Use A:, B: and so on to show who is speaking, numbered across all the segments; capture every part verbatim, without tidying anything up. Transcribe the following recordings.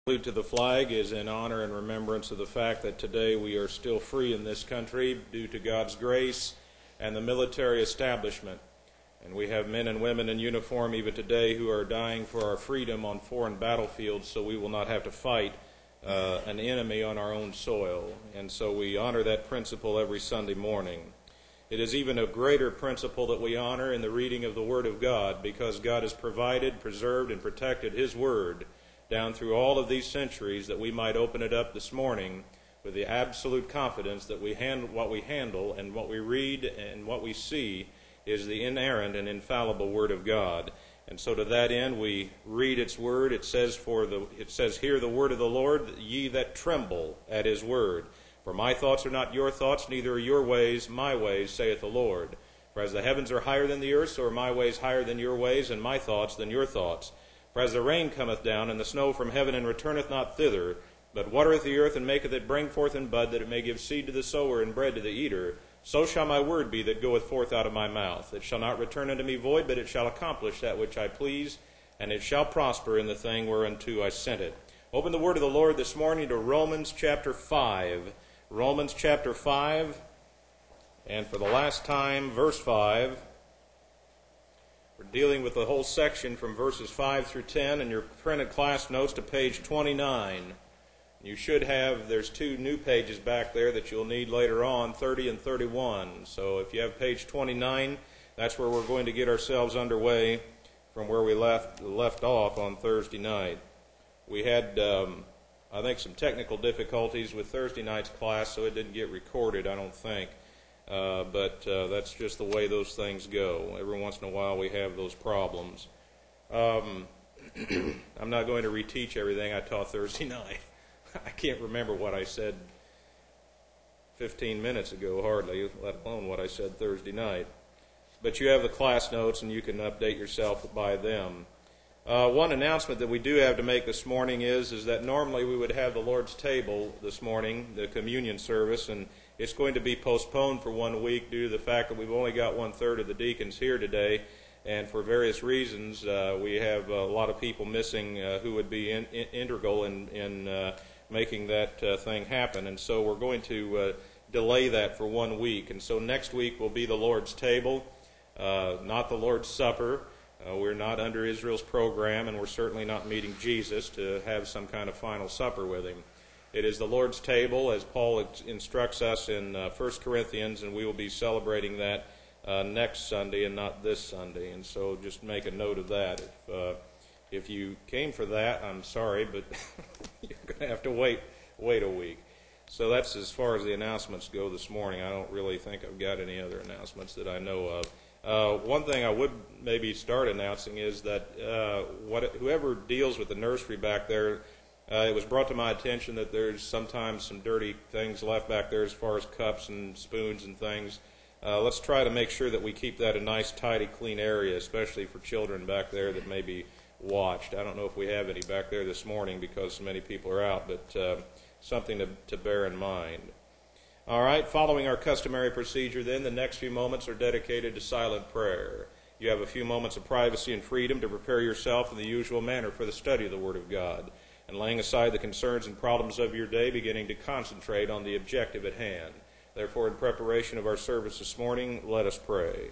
A: Salute to the flag is in honor and remembrance of the fact that today we are still free in this country due to God's grace and the military establishment. And we have men and women in uniform even today who are dying for our freedom on foreign battlefields so we will not have to fight uh, an enemy on our own soil. And so we honor that principle every Sunday morning. It is even a greater principle that we honor in the reading of the Word of God, because God has provided, preserved, and protected His Word down through all of these centuries, that we might open it up this morning with the absolute confidence that we hand, what we handle and what we read and what we see is the inerrant and infallible Word of God. And so to that end we read its Word. It says, for the, it says, "Hear the word of the Lord, ye that tremble at His word. For my thoughts are not your thoughts, neither are your ways my ways, saith the Lord. For as the heavens are higher than the earth, so are my ways higher than your ways, and my thoughts than your thoughts. For as the rain cometh down, and the snow from heaven, and returneth not thither, but watereth the earth, and maketh it bring forth and bud, that it may give seed to the sower, and bread to the eater, so shall my word be that goeth forth out of my mouth. It shall not return unto me void, but it shall accomplish that which I please, and it shall prosper in the thing whereunto I sent it." Open the word of the Lord this morning to Romans chapter five. Romans chapter five, and for the last time, verse five. We're dealing with the whole section from verses five through ten, and your printed class notes to page twenty-nine. You should have, there's two new pages back there that you'll need later on, thirty and thirty-one. So if you have page twenty-nine, that's where we're going to get ourselves underway from where we left left off on Thursday night. We had, um, I think, some technical difficulties with Thursday night's class, so it didn't get recorded, I don't think. Uh, but uh, that's just the way those things go. Every once in a while we have those problems. Um, I'm not going to reteach everything I taught Thursday night. I can't remember what I said fifteen minutes ago, hardly, let alone what I said Thursday night. But you have the class notes, and you can update yourself by them. Uh, one announcement that we do have to make this morning is, is that normally we would have the Lord's table this morning, the communion service, and it's going to be postponed for one week due to the fact that we've only got one-third of the deacons here today. And for various reasons, uh, we have a lot of people missing uh, who would be in, in, integral in, in uh, making that uh, thing happen. And so we're going to uh, delay that for one week. And so next week will be the Lord's table, uh, not the Lord's Supper. Uh, we're not under Israel's program, and we're certainly not meeting Jesus to have some kind of final supper with Him. It is the Lord's table, as Paul instructs us in uh, First Corinthians, and we will be celebrating that Uh, next Sunday and not this Sunday, and so just make a note of that. If uh, if you came for that, I'm sorry, but you're going to have to wait wait a week. So that's as far as the announcements go this morning. I don't really think I've got any other announcements that I know of. Uh, one thing I would maybe start announcing is that uh, what, whoever deals with the nursery back there, uh, it was brought to my attention that there's sometimes some dirty things left back there as far as cups and spoons and things. Uh, let's try to make sure that we keep that a nice, tidy, clean area, especially for children back there that may be watched. I don't know if we have any back there this morning because so many people are out, but uh, something to, to bear in mind. All right, following our customary procedure then, the next few moments are dedicated to silent prayer. You have a few moments of privacy and freedom to prepare yourself in the usual manner for the study of the Word of God, and laying aside the concerns and problems of your day, beginning to concentrate on the objective at hand. Therefore, in preparation of our service this morning, let us pray.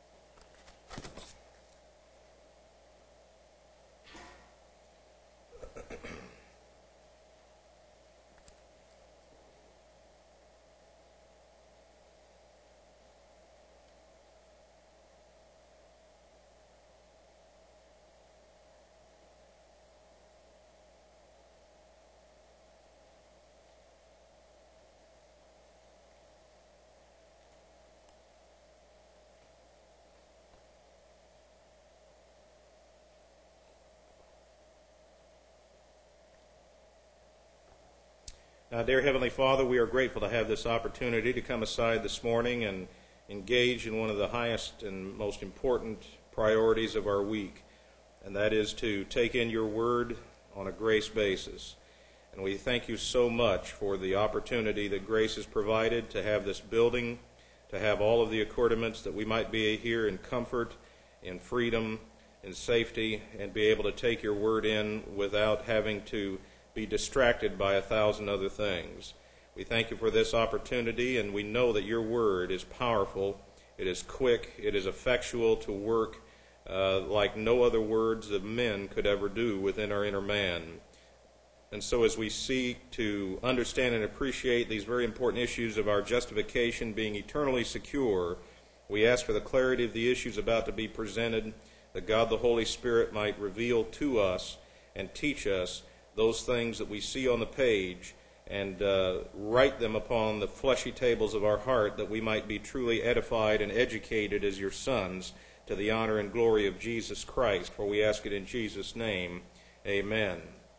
A: Uh, dear Heavenly Father, we are grateful to have this opportunity to come aside this morning and engage in one of the highest and most important priorities of our week, and that is to take in your Word on a grace basis. And we thank you so much for the opportunity that grace has provided to have this building, to have all of the accoutrements that we might be here in comfort, in freedom, in safety, and be able to take your Word in without having to be distracted by a thousand other things. We thank you for this opportunity, and we know that your word is powerful, it is quick, it is effectual to work uh, like no other words of men could ever do within our inner man. And so as we seek to understand and appreciate these very important issues of our justification being eternally secure, we ask for the clarity of the issues about to be presented, that God the Holy Spirit might reveal to us and teach us those things that we see on the page, and uh, write them upon the fleshy tables of our heart, that we might be truly edified and educated as your sons to the honor and glory of Jesus Christ. For we ask it in Jesus' name. Amen.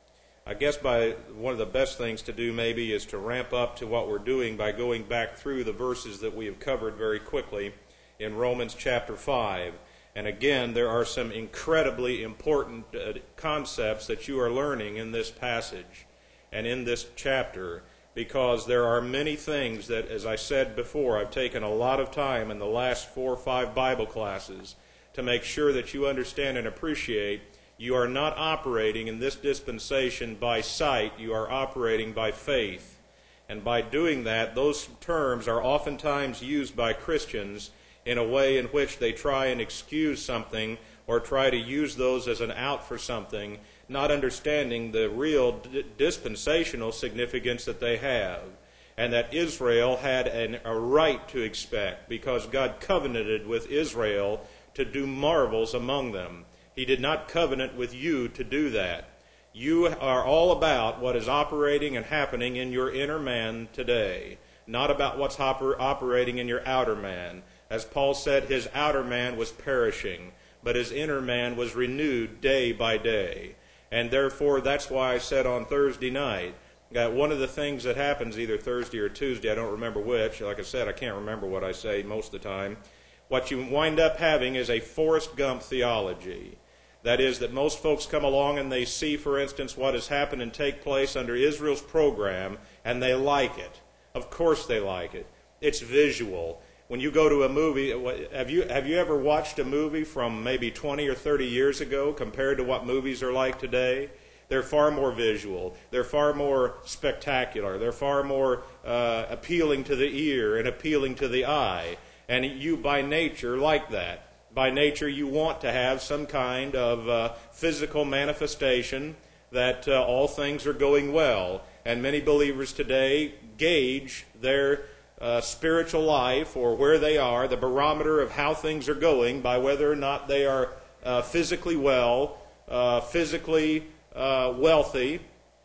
A: I guess by one of the best things to do maybe is to ramp up to what we're doing by going back through the verses that we have covered very quickly in Romans chapter five. And again, there are some incredibly important uh, concepts that you are learning in this passage and in this chapter, because there are many things that, as I said before, I've taken a lot of time in the last four or five Bible classes to make sure that you understand and appreciate. You are not operating in this dispensation by sight, you are operating by faith. And by doing that, those terms are oftentimes used by Christians in a way in which they try and excuse something or try to use those as an out for something, not understanding the real d- dispensational significance that they have, and that Israel had an, a right to expect, because God covenanted with Israel to do marvels among them. He did not covenant with you to do that. You are all about what is operating and happening in your inner man today, not about what's oper- operating in your outer man. As Paul said, his outer man was perishing, but his inner man was renewed day by day. And therefore, that's why I said on Thursday night that one of the things that happens either Thursday or Tuesday, I don't remember which, like I said, I can't remember what I say most of the time, what you wind up having is a Forrest Gump theology. That is, that most folks come along and they see, for instance, what has happened and take place under Israel's program, and they like it. Of course they like it. It's visual. When you go to a movie, have you have you ever watched a movie from maybe twenty or thirty years ago compared to what movies are like today? They're far more visual. They're far more spectacular. They're far more uh, appealing to the ear and appealing to the eye. And you, by nature, like that. By nature, you want to have some kind of uh, physical manifestation that uh, all things are going well. And many believers today gauge their uh, spiritual life, or where they are, the barometer of how things are going, by whether or not they are uh, physically well, uh, physically uh, wealthy.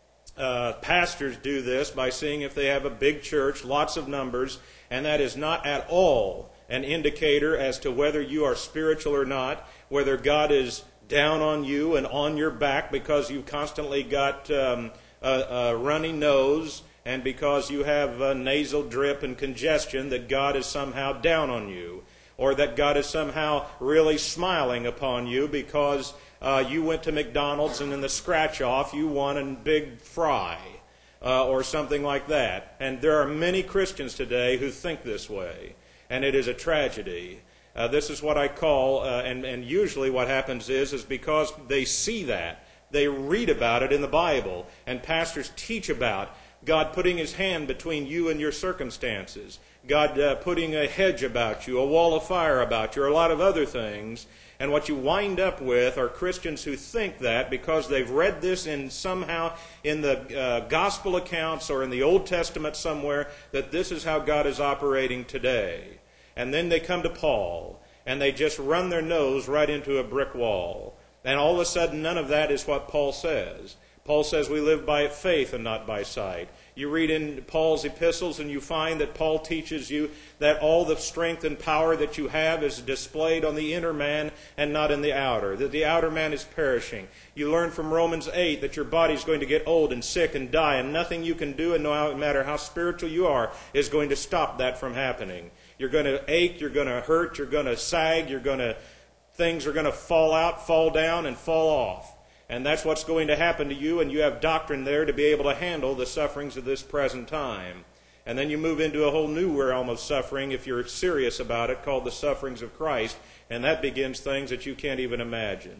A: Uh, pastors do this by seeing if they have a big church, lots of numbers, and that is not at all an indicator as to whether you are spiritual or not, whether God is down on you and on your back because you've constantly got um, a, a runny nose, and because you have a nasal drip and congestion, that God is somehow down on you, or that God is somehow really smiling upon you because uh, you went to McDonald's and in the scratch-off you won a big fry, uh, or something like that. And there are many Christians today who think this way. And it is a tragedy. Uh, this is what I call, uh, and, and usually what happens is, is because they see that, they read about it in the Bible, and pastors teach about God putting his hand between you and your circumstances, God uh, putting a hedge about you, a wall of fire about you, or a lot of other things. And what you wind up with are Christians who think that because they've read this in somehow in the uh, gospel accounts or in the Old Testament somewhere, that this is how God is operating today. And then they come to Paul, and they just run their nose right into a brick wall. And all of a sudden, none of that is what Paul says. Paul says we live by faith and not by sight. You read in Paul's epistles and you find that Paul teaches you that all the strength and power that you have is displayed on the inner man and not in the outer, that the outer man is perishing. You learn from Romans eight that your body is going to get old and sick and die, and nothing you can do, and no matter how spiritual you are, is going to stop that from happening. You're going to ache, you're going to hurt, you're going to sag, you're going to, things are going to fall out, fall down, and fall off. And that's what's going to happen to you, and you have doctrine there to be able to handle the sufferings of this present time. And then you move into a whole new realm of suffering, if you're serious about it, called the sufferings of Christ, and that begins things that you can't even imagine.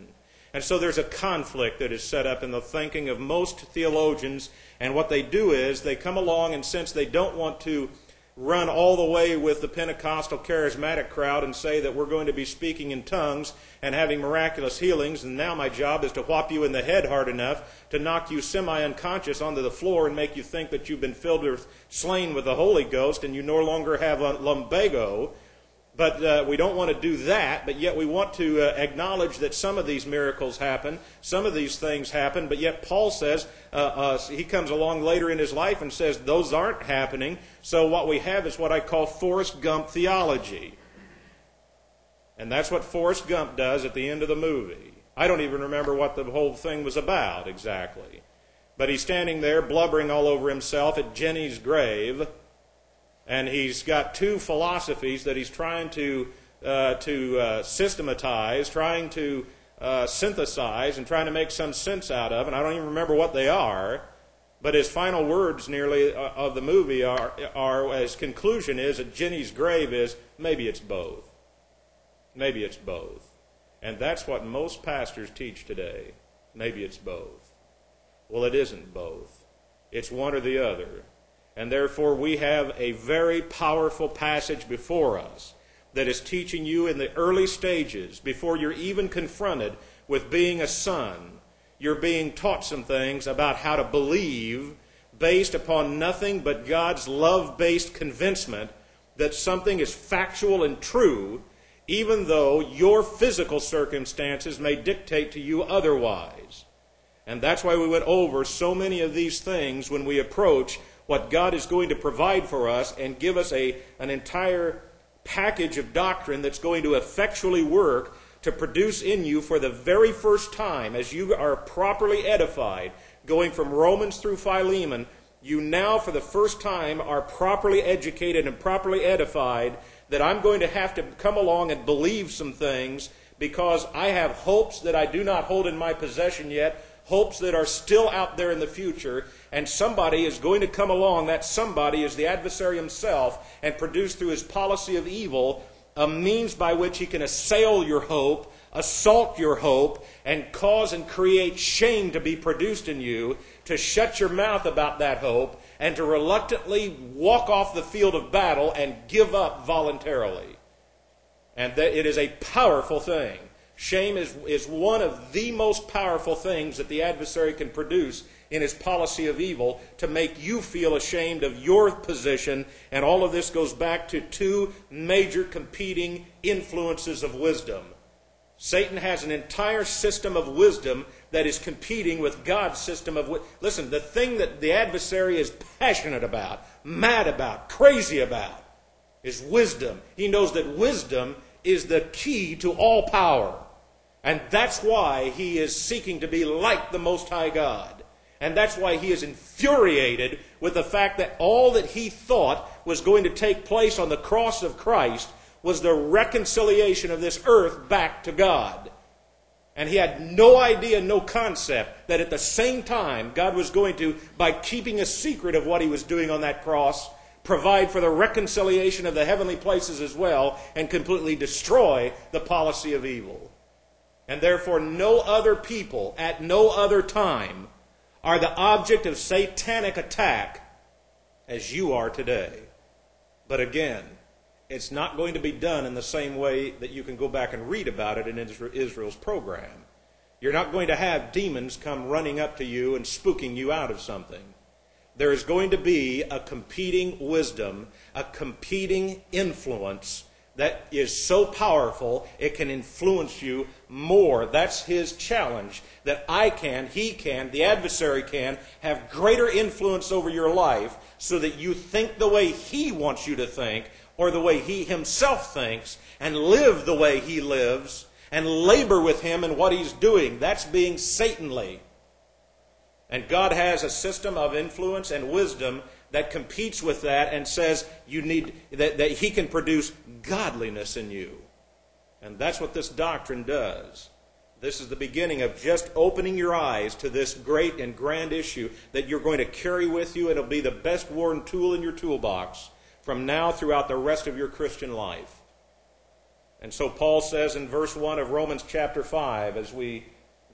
A: And so there's a conflict that is set up in the thinking of most theologians, and what they do is they come along, and since they don't want to run all the way with the Pentecostal charismatic crowd and say that we're going to be speaking in tongues and having miraculous healings, and now my job is to whop you in the head hard enough to knock you semi-unconscious onto the floor and make you think that you've been filled with, slain with the Holy Ghost and you no longer have a lumbago. But uh, we don't want to do that, but yet we want to uh, acknowledge that some of these miracles happen, some of these things happen, but yet Paul says, uh, uh, he comes along later in his life and says those aren't happening, so what we have is what I call Forrest Gump theology. And that's what Forrest Gump does at the end of the movie. I don't even remember what the whole thing was about exactly. But he's standing there blubbering all over himself at Jenny's grave, and he's got two philosophies that he's trying to uh, to uh, systematize, trying to uh, synthesize, and trying to make some sense out of. And I don't even remember what they are. But his final words, nearly uh, of the movie, are, are his conclusion is at Jenny's grave is maybe it's both. Maybe it's both. And that's what most pastors teach today. Maybe it's both. Well, it isn't both. It's one or the other. And therefore, we have a very powerful passage before us that is teaching you in the early stages, before you're even confronted with being a son, you're being taught some things about how to believe based upon nothing but God's love-based convincement that something is factual and true, even though your physical circumstances may dictate to you otherwise. And that's why we went over so many of these things when we approach what God is going to provide for us and give us a, an entire package of doctrine that's going to effectually work to produce in you for the very first time, as you are properly edified, going from Romans through Philemon, you now for the first time are properly educated and properly edified, that I'm going to have to come along and believe some things because I have hopes that I do not hold in my possession yet, hopes that are still out there in the future, and somebody is going to come along. That somebody is the adversary himself, and produce through his policy of evil a means by which he can assail your hope, assault your hope, and cause and create shame to be produced in you, to shut your mouth about that hope, and to reluctantly walk off the field of battle and give up voluntarily. And that it is a powerful thing. Shame is, is one of the most powerful things that the adversary can produce in his policy of evil, to make you feel ashamed of your position. And all of this goes back to two major competing influences of wisdom. Satan has an entire system of wisdom that is competing with God's system of wisdom. Listen, the thing that the adversary is passionate about, mad about, crazy about, is wisdom. He knows that wisdom is the key to all power. And that's why he is seeking to be like the Most High God. And that's why he is infuriated with the fact that all that he thought was going to take place on the cross of Christ was the reconciliation of this earth back to God. And he had no idea, no concept, that at the same time God was going to, by keeping a secret of what he was doing on that cross, provide for the reconciliation of the heavenly places as well, and completely destroy the policy of evil. And therefore no other people at no other time are the object of satanic attack as you are today. But again, it's not going to be done in the same way that you can go back and read about it in Israel's program. You're not going to have demons come running up to you and spooking you out of something. There is going to be a competing wisdom, a competing influence that is so powerful it can influence you more. That's his challenge, that I can, he can, the adversary can have greater influence over your life so that you think the way he wants you to think, or the way he himself thinks, and live the way he lives, and labor with him in what he's doing. That's being Satanly. And God has a system of influence and wisdom that competes with that and says you need that, that he can produce godliness in you. And that's what this doctrine does. This is the beginning of just opening your eyes to this great and grand issue that you're going to carry with you, and it'll be the best worn tool in your toolbox from now throughout the rest of your Christian life. And so Paul says in verse one of Romans chapter five, as we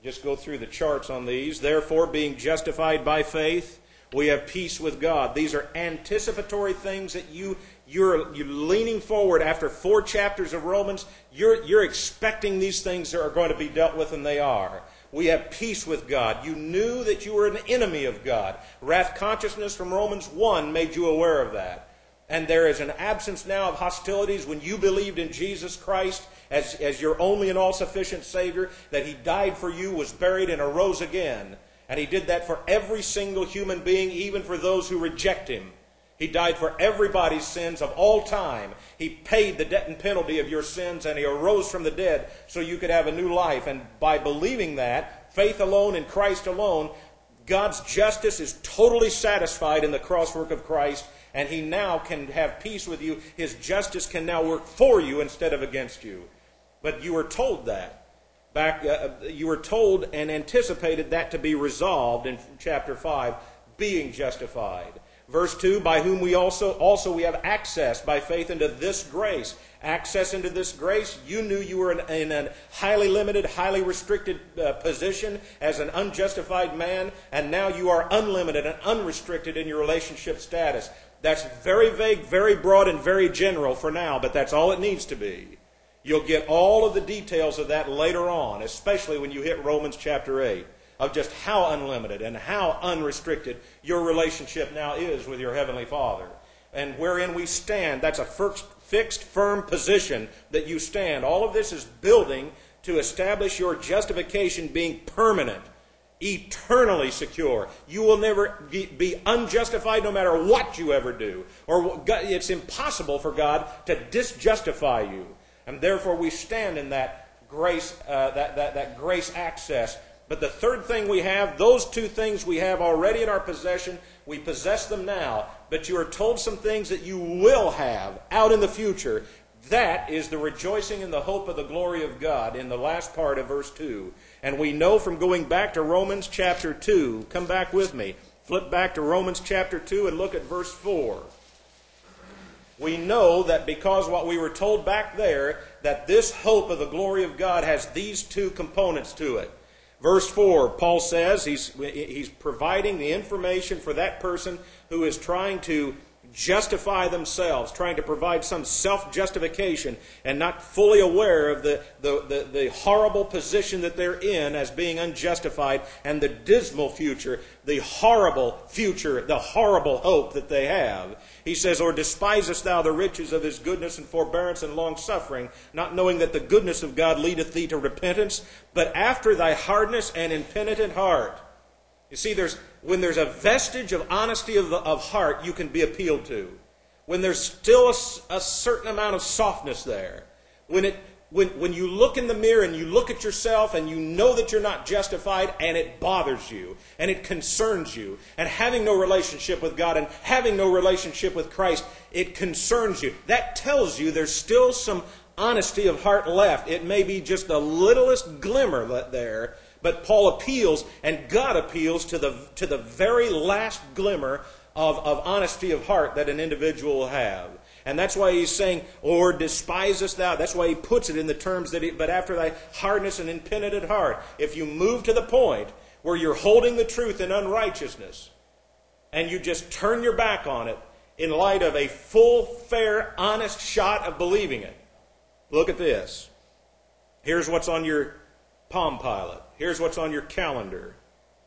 A: just go through the charts on these. Therefore, being justified by faith, we have peace with God. These are anticipatory things that you, you're, you're leaning forward after four chapters of Romans. You're, you're expecting these things that are going to be dealt with, and they are. We have peace with God. You knew that you were an enemy of God. Wrath consciousness from Romans one made you aware of that. And there is an absence now of hostilities when you believed in Jesus Christ as, as your only and all-sufficient Savior, that He died for you, was buried, and arose again. And He did that for every single human being, even for those who reject Him. He died for everybody's sins of all time. He paid the debt and penalty of your sins, and He arose from the dead so you could have a new life. And by believing that, faith alone in Christ alone, God's justice is totally satisfied in the crosswork of Christ, and He now can have peace with you. His justice can now work for you instead of against you. But you were told that. Back, uh, you were told and anticipated that to be resolved in chapter five, being justified. Verse two, by whom we also, also we have access by faith into this grace. Access into this grace, you knew you were in, in a highly limited, highly restricted uh, position as an unjustified man, and now you are unlimited and unrestricted in your relationship status. That's very vague, very broad, and very general for now, but that's all it needs to be. You'll get all of the details of that later on, especially when you hit Romans chapter eight, of just how unlimited and how unrestricted your relationship now is with your Heavenly Father. And wherein we stand, that's a first, fixed, firm position that you stand. All of this is building to establish your justification being permanent, eternally secure. You will never be unjustified no matter what you ever do. Or it's impossible for God to disjustify you. And therefore we stand in that grace, uh, that, that, that grace access. But the third thing we have, those two things we have already in our possession. We possess them now. But you are told some things that you will have out in the future. That is the rejoicing in the hope of the glory of God in the last part of verse two. And we know from going back to Romans chapter two, come back with me, flip back to Romans chapter two and look at verse four. We know that because what we were told back there, that this hope of the glory of God has these two components to it. Verse four, Paul says he's, he's providing the information for that person who is trying to justify themselves, trying to provide some self-justification and not fully aware of the, the, the, the horrible position that they're in as being unjustified and the dismal future, the horrible future, the horrible hope that they have. He says, or despisest thou the riches of His goodness and forbearance and long-suffering, not knowing that the goodness of God leadeth thee to repentance, but after thy hardness and impenitent heart. You see, there's when there's a vestige of honesty of, the, of heart, you can be appealed to. When there's still a, a certain amount of softness there. When it when when you look in the mirror and you look at yourself and you know that you're not justified and it bothers you and it concerns you. And having no relationship with God and having no relationship with Christ, it concerns you. That tells you there's still some honesty of heart left. It may be just the littlest glimmer there. But Paul appeals, and God appeals to the to the very last glimmer of, of honesty of heart that an individual will have. And that's why he's saying, or despisest thou. That's why he puts it in the terms that, he, but after thy hardness and impenitent heart. If you move to the point where you're holding the truth in unrighteousness, and you just turn your back on it in light of a full, fair, honest shot of believing it. Look at this. Here's what's on your Palm Pilot. Here's what's on your calendar.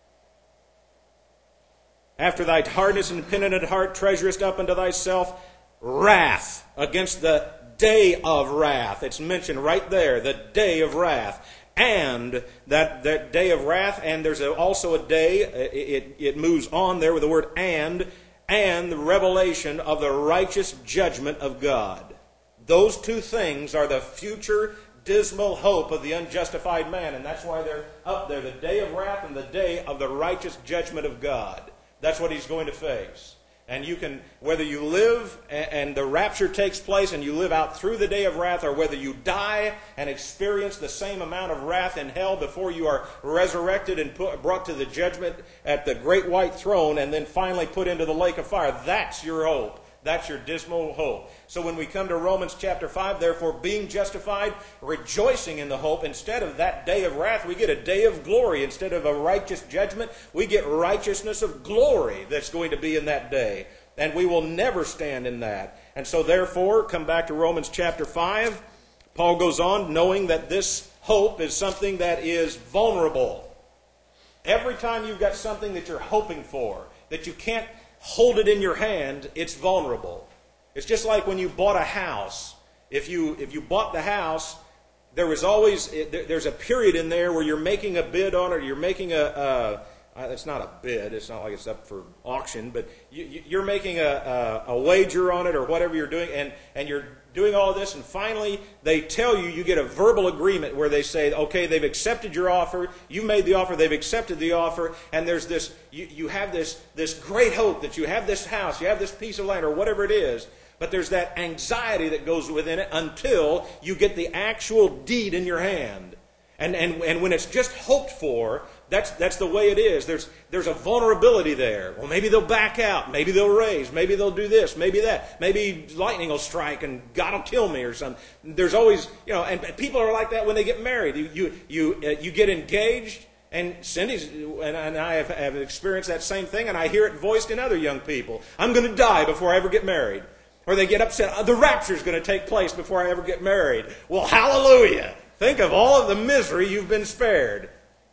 A: After thy hardness and penitent heart treasurest up unto thyself wrath against the day of wrath. It's mentioned right there, the day of wrath. And that, that day of wrath, and there's a, also a day, it, it moves on there with the word and, and the revelation of the righteous judgment of God. Those two things are the future dismal hope of the unjustified man, and that's why they're up there, the day of wrath and the day of the righteous judgment of God. That's what he's going to face. And you can, whether you live and the rapture takes place and you live out through the day of wrath, or whether you die and experience the same amount of wrath in hell before you are resurrected and put, brought to the judgment at the great white throne and then finally put into the lake of fire, that's your hope. That's your dismal hope. So when we come to Romans chapter five, therefore being justified, rejoicing in the hope, instead of that day of wrath, we get a day of glory. Instead of a righteous judgment, we get righteousness of glory that's going to be in that day. And we will never stand in that. And so therefore, come back to Romans chapter five. Paul goes on, knowing that this hope is something that is vulnerable. Every time you've got something that you're hoping for, that you can't hold it in your hand, it's vulnerable. It's just like when you bought a house. If you if you bought the house, there was always there's a period in there where you're making a bid on it. You're making a, a it's not a bid. It's not like it's up for auction, but you, you're making a, a a wager on it or whatever you're doing, and and you're doing all this, and finally they tell you, you get a verbal agreement where they say, okay, they've accepted your offer, you made the offer, they've accepted the offer, and there's this, you, you have this, this great hope that you have this house, you have this piece of land, or whatever it is, but there's that anxiety that goes within it until you get the actual deed in your hand. And, and, and when it's just hoped for, that's, that's the way it is. There's, there's a vulnerability there. Well, maybe they'll back out. Maybe they'll raise. Maybe they'll do this. Maybe that. Maybe lightning will strike and God will kill me or something. There's always, you know, and people are like that when they get married. You, you, you, uh, you get engaged, and Cindy's, and, and I have, have experienced that same thing, and I hear it voiced in other young people. I'm going to die before I ever get married. Or they get upset. Oh, the rapture's going to take place before I ever get married. Well, hallelujah. Think of all of the misery you've been spared.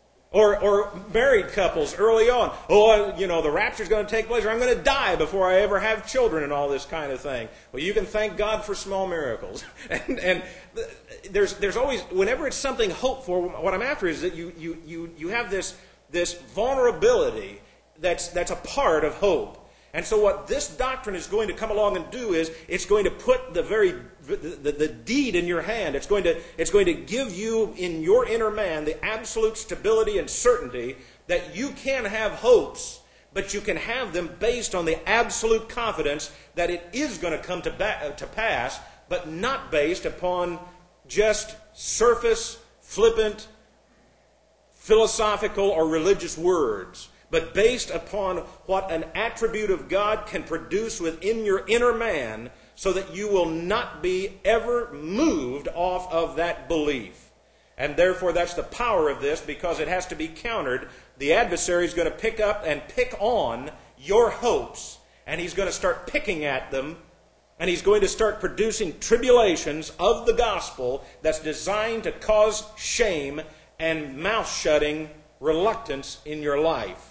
A: Or or married couples early on. Oh, you know, the rapture's going to take place, or I'm going to die before I ever have children, and all this kind of thing. Well, you can thank God for small miracles. and and there's there's always, whenever it's something hoped for, what I'm after is that you you you you have this this vulnerability that's that's a part of hope. And so what this doctrine is going to come along and do is it's going to put the very the, the, the deed in your hand. It's going to it's going to give you in your inner man the absolute stability and certainty that you can have hopes, but you can have them based on the absolute confidence that it is going to come to ba- to pass, but not based upon just surface, flippant, philosophical, or religious words, but based upon what an attribute of God can produce within your inner man, so that you will not be ever moved off of that belief. And therefore that's the power of this, because it has to be countered. The adversary is going to pick up and pick on your hopes, and he's going to start picking at them, and he's going to start producing tribulations of the gospel that's designed to cause shame and mouth-shutting reluctance in your life.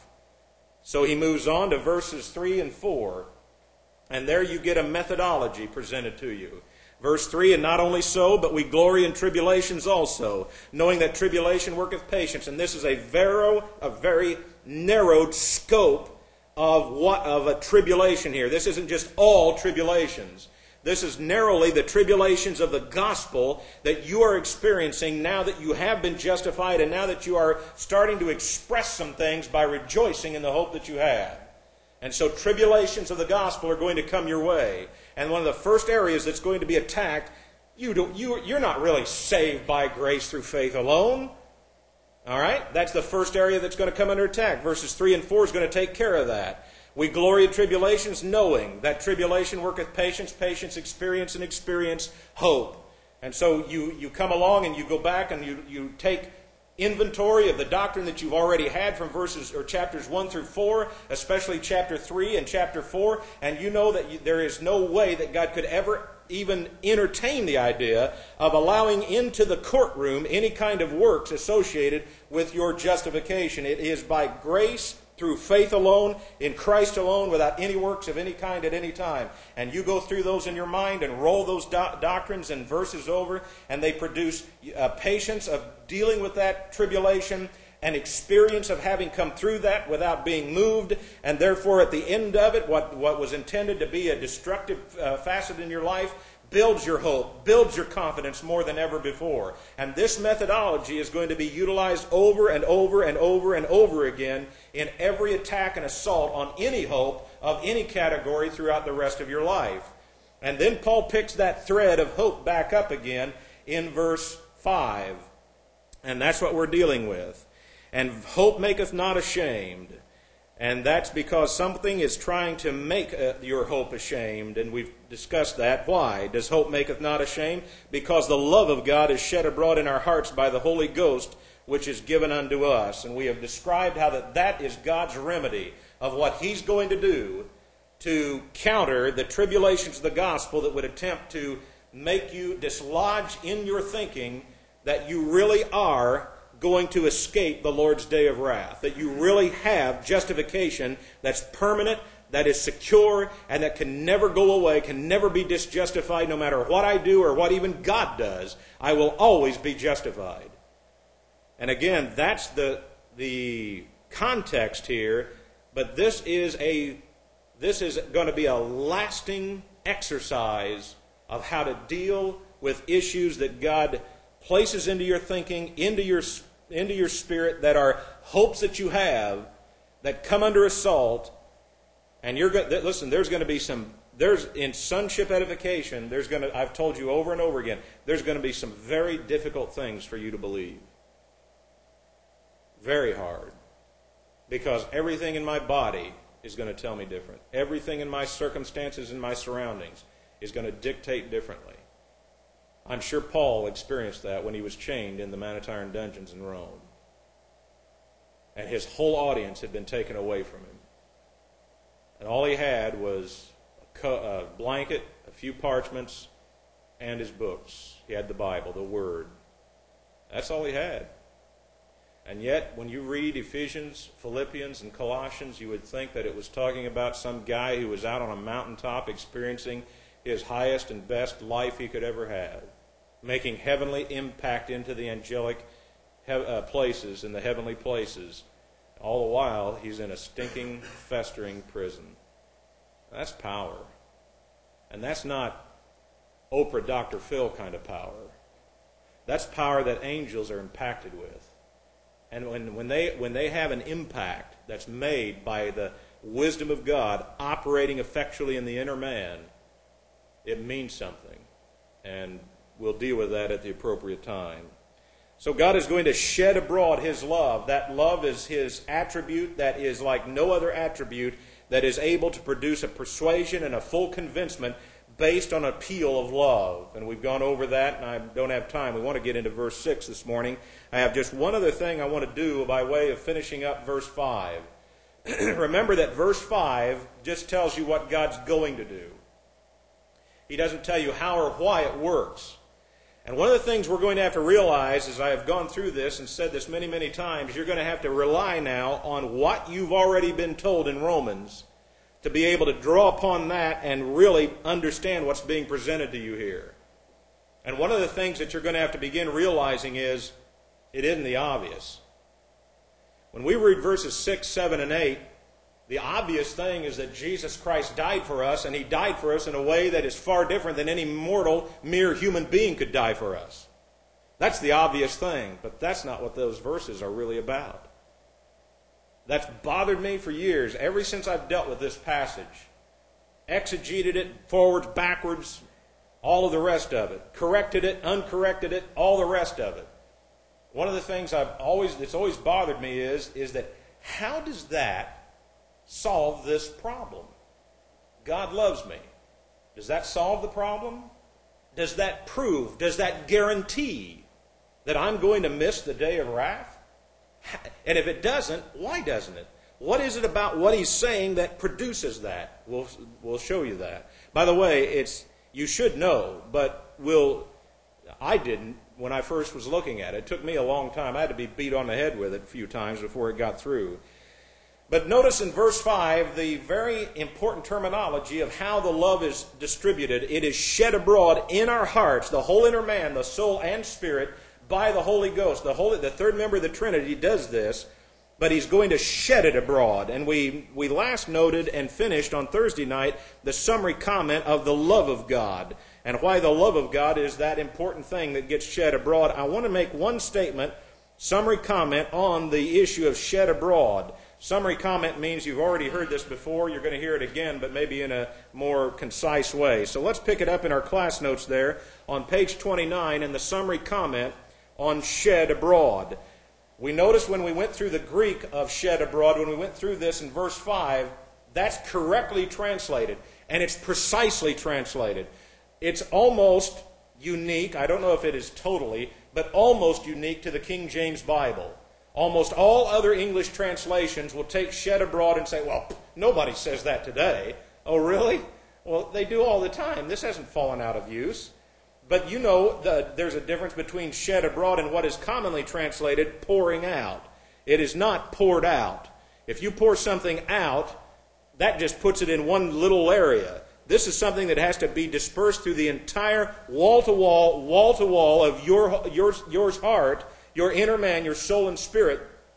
A: So he moves on to verses three and four. And there you get a methodology presented to you. Verse three, and not only so, but we glory in tribulations also, knowing that tribulation worketh patience. And this is a very, a very narrowed scope of what of a tribulation here. This isn't just all tribulations. This is narrowly the tribulations of the gospel that you are experiencing now that you have been justified, and now that you are starting to express some things by rejoicing in the hope that you have. And so tribulations of the gospel are going to come your way. And one of the first areas that's going to be attacked, you don't, you, you're not really saved by grace through faith alone. All right? That's the first area that's going to come under attack. Verses three and four is going to take care of that. We glory in tribulations, knowing that tribulation worketh patience, patience experience, and experience hope. And so you, you come along and you go back and you, you take inventory of the doctrine that you've already had from verses or chapters one through four, especially chapter three and chapter four, and you know that you, there is no way that God could ever even entertain the idea of allowing into the courtroom any kind of works associated with your justification. It is by grace through faith alone, in Christ alone, without any works of any kind at any time. And you go through those in your mind and roll those do- doctrines and verses over, and they produce uh, patience of dealing with that tribulation, an experience of having come through that without being moved, and therefore at the end of it, what, what was intended to be a destructive uh, facet in your life builds your hope, builds your confidence more than ever before. And this methodology is going to be utilized over and over and over and over again in every attack and assault on any hope of any category throughout the rest of your life. And then Paul picks that thread of hope back up again in verse five. And that's what we're dealing with. And hope maketh not ashamed. And that's because something is trying to make uh, your hope ashamed, and we've discussed that. Why? Does hope maketh not ashamed? Because the love of God is shed abroad in our hearts by the Holy Ghost, which is given unto us. And we have described how that, that is God's remedy of what He's going to do to counter the tribulations of the gospel that would attempt to make you dislodge in your thinking that you really are going to escape the Lord's day of wrath, that you really have justification that's permanent, that is secure, and that can never go away, can never be disjustified no matter what I do or what even God does. I will always be justified. And again, that's the, the context here, but this is a this is going to be a lasting exercise of how to deal with issues that God places into your thinking, into your into your spirit, that are hopes that you have that come under assault. And you're going listen, there's going to be some there's in sonship edification, there's going to I've told you over and over again, there's going to be some very difficult things for you to believe. Very hard. Because everything in my body is going to tell me different. Everything in my circumstances and my surroundings is going to dictate differently. I'm sure Paul experienced that when he was chained in the Manutian dungeons in Rome. And his whole audience had been taken away from him. And all he had was a, co- a blanket, a few parchments, and his books. He had the Bible, the Word. That's all he had. And yet, when you read Ephesians, Philippians, and Colossians, you would think that it was talking about some guy who was out on a mountaintop experiencing his highest and best life he could ever have, making heavenly impact into the angelic he- uh, places, in the heavenly places. All the while, he's in a stinking, festering prison. That's power. And that's not Oprah, Doctor Phil kind of power. That's power that angels are impacted with. And when, when they when they have an impact that's made by the wisdom of God operating effectually in the inner man, it means something. And we'll deal with that at the appropriate time. So God is going to shed abroad His love. That love is His attribute that is like no other attribute, that is able to produce a persuasion and a full convincement based on appeal of love. And we've gone over that, and I don't have time. We want to get into verse six this morning. I have just one other thing I want to do by way of finishing up verse five. Remember that verse five just tells you what God's going to do. He doesn't tell you how or why it works. And one of the things we're going to have to realize, as I have gone through this and said this many, many times, you're going to have to rely now on what you've already been told in Romans to be able to draw upon that and really understand what's being presented to you here. And one of the things that you're going to have to begin realizing is it isn't the obvious. When we read verses six, seven, and eight, the obvious thing is that Jesus Christ died for us, and He died for us in a way that is far different than any mortal, mere human being could die for us. That's the obvious thing, but that's not what those verses are really about. That's bothered me for years, ever since I've dealt with this passage. Exegeted it, forwards, backwards, all of the rest of it. Corrected it, uncorrected it, all the rest of it. One of the things I've always that's always bothered me is, is that how does that solve this problem? God loves me. Does that solve the problem? Does that prove, does that guarantee that I'm going to miss the day of wrath? And if it doesn't, why doesn't it? What is it about what he's saying that produces that? We'll we'll show you that. By the way, it's you should know, but we'll I didn't when I first was looking at it. It took me a long time. I had to be beat on the head with it a few times before it got through. But notice in verse five the very important terminology of how the love is distributed. It is shed abroad in our hearts, the whole inner man, the soul and spirit, by the Holy Ghost. The Holy, the third member of the Trinity does this, but He's going to shed it abroad. And we, we last noted and finished on Thursday night the summary comment of the love of God, and why the love of God is that important thing that gets shed abroad. I want to make one statement, summary comment on the issue of shed abroad. Summary comment means you've already heard this before, you're going to hear it again, but maybe in a more concise way. So let's pick it up in our class notes there on page twenty-nine in the summary comment on shed abroad. We noticed when we went through the Greek of shed abroad, when we went through this in verse five, that's correctly translated, and it's precisely translated. It's almost unique, I don't know if it is totally, but almost unique to the King James Bible. Almost all other English translations will take shed abroad and say, well, nobody says that today. Oh, really? Well, they do all the time. This hasn't fallen out of use. But you know the, there's a difference between shed abroad and what is commonly translated pouring out. It is not poured out. If you pour something out, that just puts it in one little area. This is something that has to be dispersed through the entire wall-to-wall, wall-to-wall of your, your, yours heart, your inner man, your soul and spirit,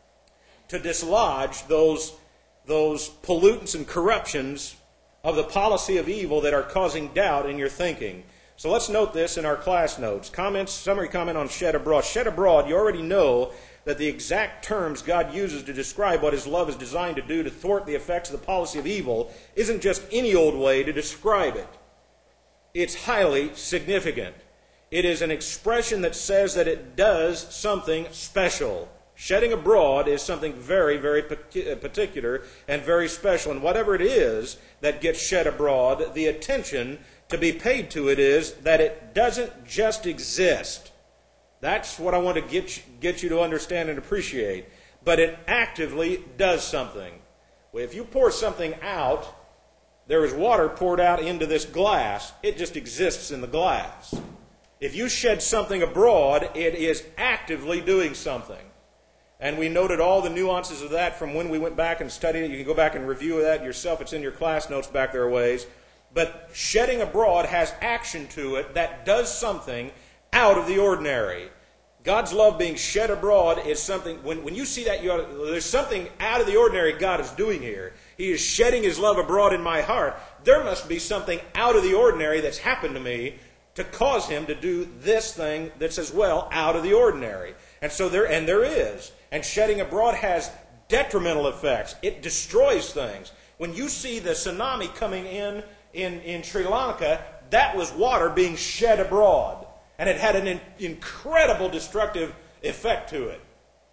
A: to dislodge those, those pollutants and corruptions of the policy of evil that are causing doubt in your thinking. So let's note this in our class notes. Comments, summary comment on shed abroad. Shed abroad, you already know that the exact terms God uses to describe what His love is designed to do to thwart the effects of the policy of evil isn't just any old way to describe it. It's highly significant. It is an expression that says that it does something special. Shedding abroad is something very, very particular and very special. And whatever it is that gets shed abroad, the attention to be paid to it is that it doesn't just exist. That's what I want to get you, get you to understand and appreciate. But it actively does something. If you pour something out, there is water poured out into this glass. It just exists in the glass. If you shed something abroad, it is actively doing something. And we noted all the nuances of that from when we went back and studied it. You can go back and review that yourself. It's in your class notes back there a ways. But shedding abroad has action to it that does something out of the ordinary. God's love being shed abroad is something, when, when you see that, you ought to, there's something out of the ordinary God is doing here. He is shedding His love abroad in my heart. There must be something out of the ordinary that's happened to me to cause Him to do this thing that's as well out of the ordinary. And so there, and there is. And shedding abroad has detrimental effects. It destroys things. When you see the tsunami coming in in, in Sri Lanka, that was water being shed abroad. And it had an in, incredible destructive effect to it.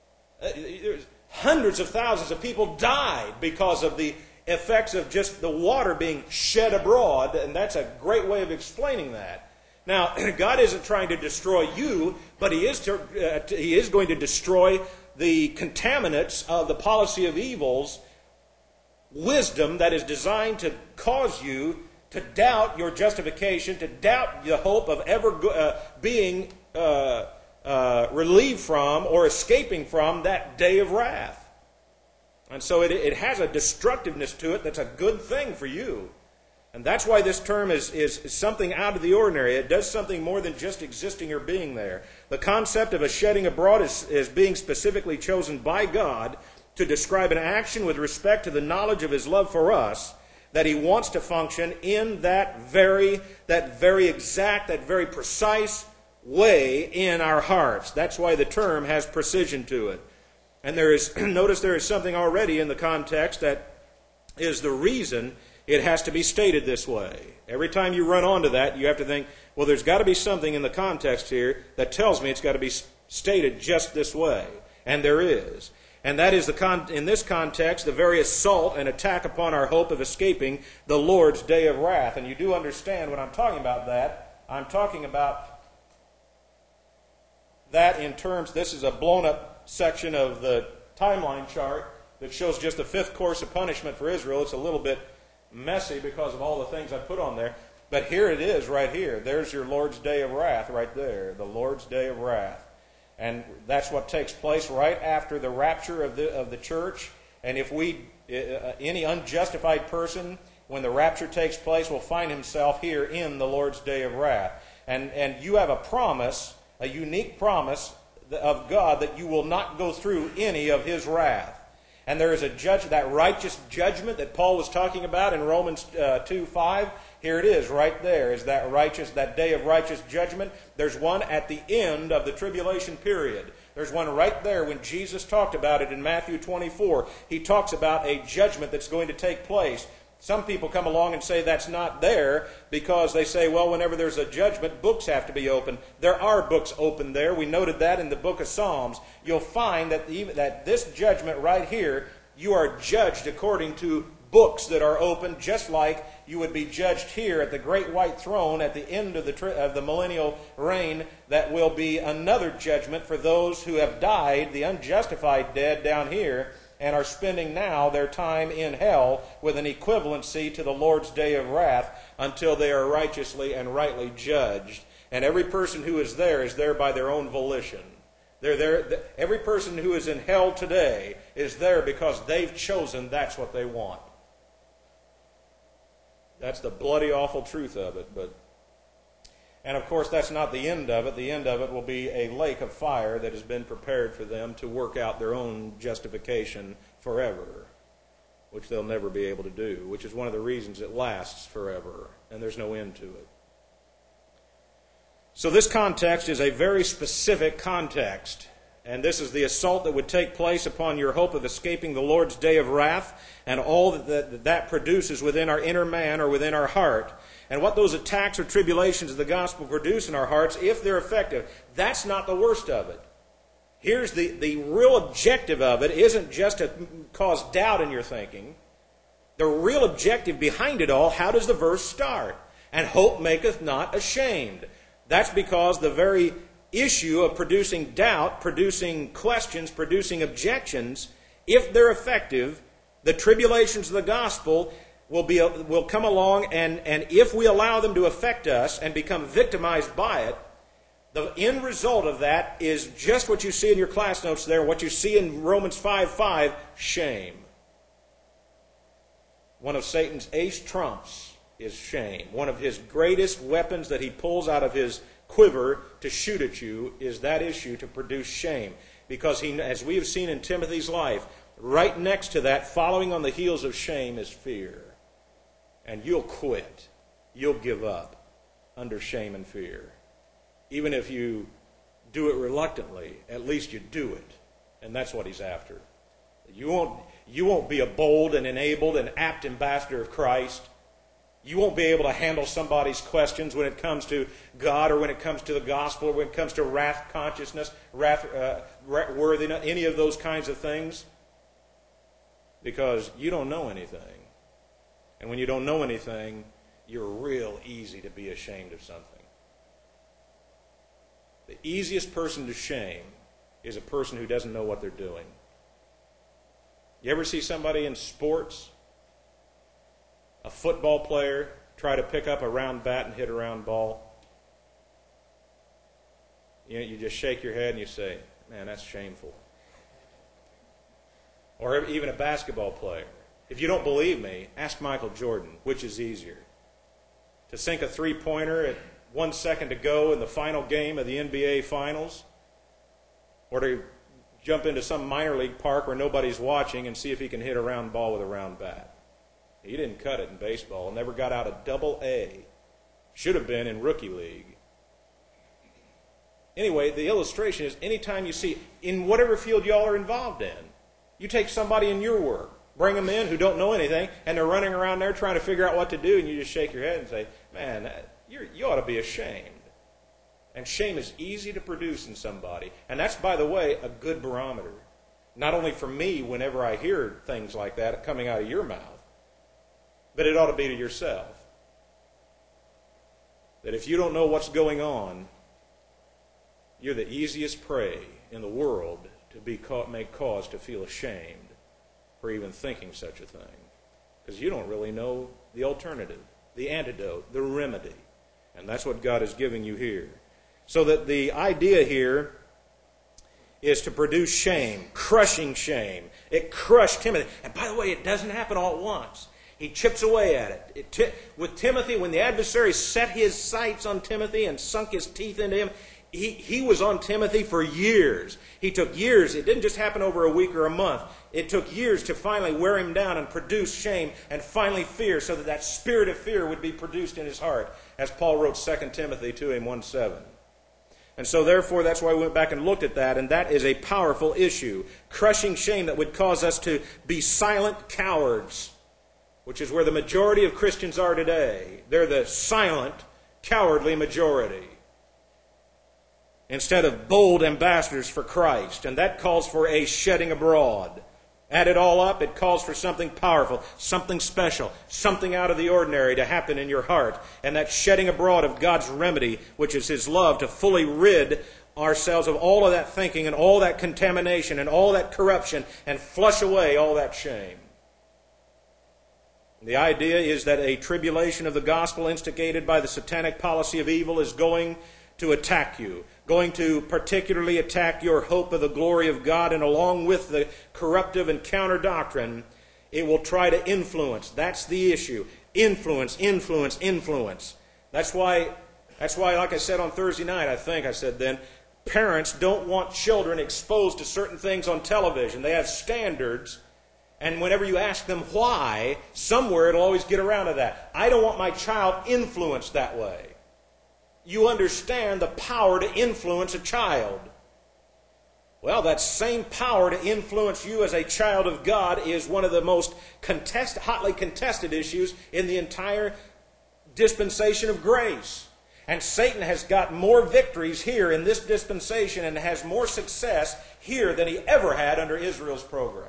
A: Uh, hundreds of thousands of people died because of the effects of just the water being shed abroad. And that's a great way of explaining that. Now, God isn't trying to destroy you, but He is, to, uh, He is going to destroy the contaminants of the policy of evil's wisdom that is designed to cause you to doubt your justification, to doubt the hope of ever uh, being uh, uh, relieved from or escaping from that day of wrath. And so it, it has a destructiveness to it that's a good thing for you. And that's why this term is, is, is something out of the ordinary. It does something more than just existing or being there. The concept of a shedding abroad is, is being specifically chosen by God to describe an action with respect to the knowledge of His love for us, that He wants to function in that very, that very exact, that very precise way in our hearts. That's why the term has precision to it. And there is, notice there is something already in the context that is the reason it has to be stated this way. Every time you run onto that, you have to think, well, there's got to be something in the context here that tells me it's got to be stated just this way. And there is. And that is, the con- in this context, the very assault and attack upon our hope of escaping the Lord's day of wrath. And you do understand when I'm talking about that, I'm talking about that in terms, this is a blown-up section of the timeline chart that shows just the fifth course of punishment for Israel. It's a little bit messy because of all the things I put on there. But here it is right here. There's your Lord's day of wrath right there. The Lord's day of wrath. And that's what takes place right after the rapture of the of the church. And if we, uh, any unjustified person, when the rapture takes place, will find himself here in the Lord's day of wrath. And and you have a promise, a unique promise of God that you will not go through any of His wrath. And there is a judge, that righteous judgment that Paul was talking about in Romans uh, two five. Here it is, right there, is that righteous, that day of righteous judgment. There's one at the end of the tribulation period. There's one right there when Jesus talked about it in Matthew twenty-four. He talks about a judgment that's going to take place Some people come along and say that's not there because they say, well, whenever there's a judgment, books have to be opened. There are books open there. We noted that in the book of Psalms. You'll find that, even, that this judgment right here, you are judged according to books that are open, just like you would be judged here at the great white throne at the end of the, tri- of the millennial reign. That will be another judgment for those who have died, the unjustified dead down here, and are spending now their time in hell with an equivalency to the Lord's day of wrath until they are righteously and rightly judged. And every person who is there is there by their own volition. They're there. Every person who is in hell today is there because they've chosen that's what they want. That's the bloody awful truth of it. But and of course that's not the end of it. The end of it will be a lake of fire that has been prepared for them to work out their own justification forever, which they'll never be able to do, which is one of the reasons it lasts forever, and there's no end to it. So this context is a very specific context, and this is the assault that would take place upon your hope of escaping the Lord's day of wrath and all that that, that produces within our inner man or within our heart. And what those attacks or tribulations of the gospel produce in our hearts, if they're effective, that's not the worst of it. Here's the, the real objective of it isn't just to cause doubt in your thinking. The real objective behind it all, how does the verse start? And hope maketh not ashamed. That's because the very issue of producing doubt, producing questions, producing objections, if they're effective, the tribulations of the gospel will be will come along, and, and if we allow them to affect us and become victimized by it, the end result of that is just what you see in your class notes there, what you see in Romans five five, shame. One of Satan's ace trumps is shame. One of his greatest weapons that he pulls out of his quiver to shoot at you is that issue to produce shame. Because he, as we have seen in Timothy's life, right next to that, following on the heels of shame, is fear. And you'll quit. You'll give up under shame and fear. Even if you do it reluctantly, at least you do it. And that's what he's after. You won't, you won't be a bold and enabled and apt ambassador of Christ. You won't be able to handle somebody's questions when it comes to God or when it comes to the gospel or when it comes to wrath consciousness, wrath uh, worthiness, any of those kinds of things. Because you don't know anything. And when you don't know anything, you're real easy to be ashamed of something. The easiest person to shame is a person who doesn't know what they're doing. You ever see somebody in sports, a football player, try to pick up a round bat and hit a round ball? You know, you just shake your head and you say, man, that's shameful. Or even a basketball player. If you don't believe me, ask Michael Jordan, which is easier? To sink a three-pointer at one second to go in the final game of the N B A Finals? Or to jump into some minor league park where nobody's watching and see if he can hit a round ball with a round bat? He didn't cut it in baseball. Never got out of double A. Should have been in rookie league. Anyway, the illustration is anytime you see, in whatever field y'all are involved in, you take somebody in your work, bring them in who don't know anything, and they're running around there trying to figure out what to do, and you just shake your head and say, man, you're, you ought to be ashamed. And shame is easy to produce in somebody. And that's, by the way, a good barometer. Not only for me whenever I hear things like that coming out of your mouth, but it ought to be to yourself. That if you don't know what's going on, you're the easiest prey in the world to be caught, make cause to feel ashamed for even thinking such a thing. Because you don't really know the alternative, the antidote, the remedy. And that's what God is giving you here. So that the idea here is to produce shame, crushing shame. It crushed Timothy. And by the way, it doesn't happen all at once. He chips away at it. it t- with Timothy, when the adversary set his sights on Timothy and sunk his teeth into him, he, he was on Timothy for years. He took years. It didn't just happen over a week or a month. It took years to finally wear him down and produce shame and finally fear, so that that spirit of fear would be produced in his heart, as Paul wrote Second Timothy to him one seven. And so therefore, that's why we went back and looked at that, and that is a powerful issue. Crushing shame that would cause us to be silent cowards. which is where the majority of Christians are today. They're the silent, cowardly majority, instead of bold ambassadors for Christ. And that calls for a shedding abroad. Add it all up, it calls for something powerful, something special, something out of the ordinary to happen in your heart. And that shedding abroad of God's remedy, which is His love, to fully rid ourselves of all of that thinking and all that contamination and all that corruption and flush away all that shame. The idea is that a tribulation of the gospel instigated by the satanic policy of evil is going to attack you, going to particularly attack your hope of the glory of God, and along with the corruptive and counter doctrine, it will try to influence. That's the issue. Influence, influence, influence. That's why, that's why, like I said on Thursday night, I think I said then, parents don't want children exposed to certain things on television. They have standards. And whenever you ask them why, somewhere it'll always get around to that. I don't want my child influenced that way. You understand the power to influence a child. Well, that same power to influence you as a child of God is one of the most contest, hotly contested issues in the entire dispensation of grace. And Satan has got more victories here in this dispensation and has more success here than he ever had under Israel's program.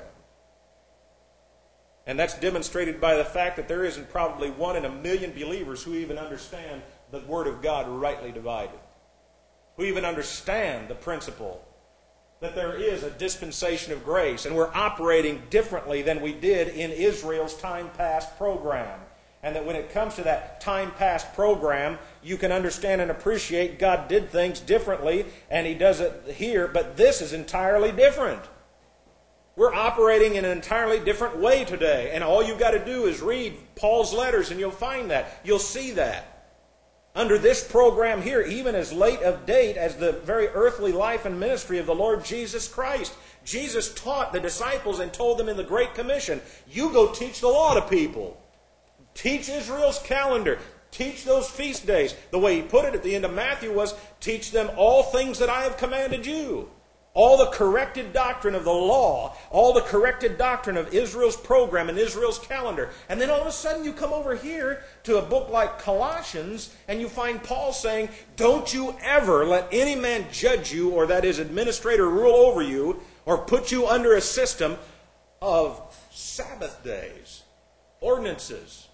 A: And that's demonstrated by the fact that there isn't probably one in a million believers who even understand the Word of God rightly divided, who even understand the principle that there is a dispensation of grace, and we're operating differently than we did in Israel's time-past program. And that when it comes to that time-past program, you can understand and appreciate God did things differently, and He does it here, but this is entirely different. We're operating in an entirely different way today. And all you've got to do is read Paul's letters and you'll find that. You'll see that. Under this program here, even as late of date as the very earthly life and ministry of the Lord Jesus Christ, Jesus taught the disciples and told them in the Great Commission, you go teach the law to people. Teach Israel's calendar. Teach those feast days. The way He put it at the end of Matthew was, teach them all things that I have commanded you. All the corrected doctrine of the law, all the corrected doctrine of Israel's program and Israel's calendar. And then all of a sudden you come over here to a book like Colossians and you find Paul saying, don't you ever let any man judge you, or that is administrator rule over you, or put you under a system of Sabbath days, ordinances,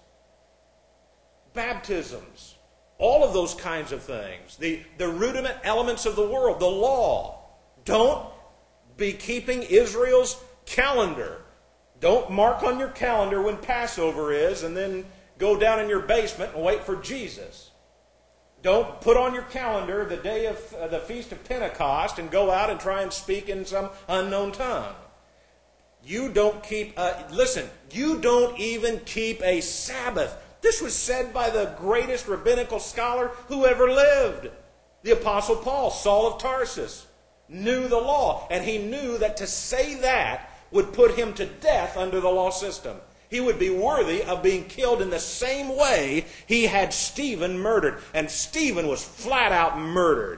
A: baptisms, all of those kinds of things. The, the rudiment elements of the world, the law. Don't be keeping Israel's calendar. Don't mark on your calendar when Passover is and then go down in your basement and wait for Jesus. Don't put on your calendar the day of uh, the Feast of Pentecost and go out and try and speak in some unknown tongue. You don't keep, uh, listen, you don't even keep a Sabbath. This was said by the greatest rabbinical scholar who ever lived. The Apostle Paul, Saul of Tarsus, knew the law, and he knew that to say that would put him to death under the law system. He would be worthy of being killed in the same way he had Stephen murdered, and Stephen was flat out murdered.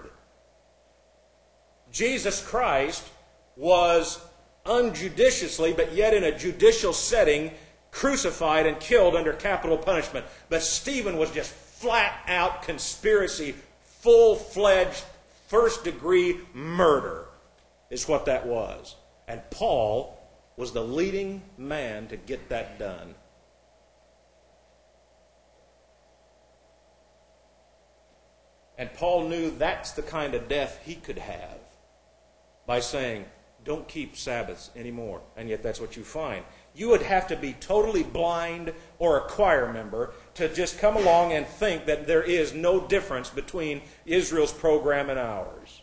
A: Jesus Christ was unjudiciously, but yet in a judicial setting, crucified and killed under capital punishment. But Stephen was just flat out conspiracy, full-fledged, first-degree murder is what that was. And Paul was the leading man to get that done. And Paul knew that's the kind of death he could have by saying, don't keep Sabbaths anymore. And yet that's what you find. You would have to be totally blind or a choir member to just come along and think that there is no difference between Israel's program and ours.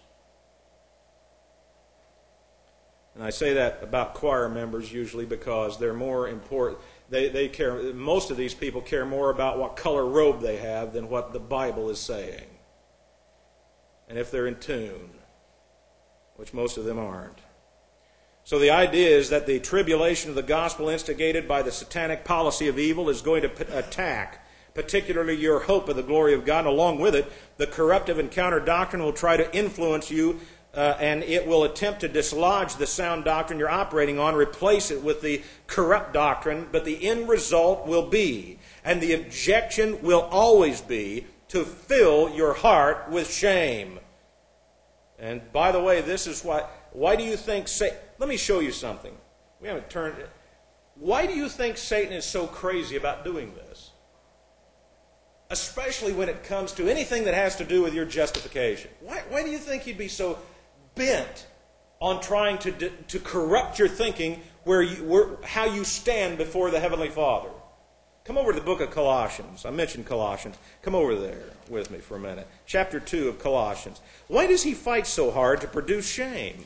A: And I say that about choir members usually because they're more important. They, they care. Most of these people care more about what color robe they have than what the Bible is saying. And if they're in tune, which most of them aren't. So the idea is that the tribulation of the gospel instigated by the satanic policy of evil is going to p- attack, particularly your hope of the glory of God. And along with it, the corruptive and counter doctrine will try to influence you uh, and it will attempt to dislodge the sound doctrine you're operating on, replace it with the corrupt doctrine, but the end result will be, and the objection will always be, to fill your heart with shame. And by the way, this is why, why do you think Satan, let me show you something. We haven't turned it. Why do you think Satan is so crazy about doing this? Especially when it comes to anything that has to do with your justification. Why, why do you think he'd be so bent on trying to, to corrupt your thinking where you, where, how you stand before the Heavenly Father? Come over to the book of Colossians. I mentioned Colossians. Come over there with me for a minute. Chapter two of Colossians. Why does he fight so hard to produce shame?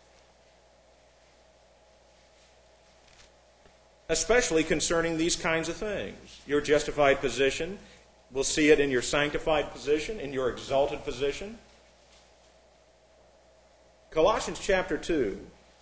A: Especially concerning these kinds of things. Your justified position. We'll see it in your sanctified position, in your exalted position. Colossians chapter two.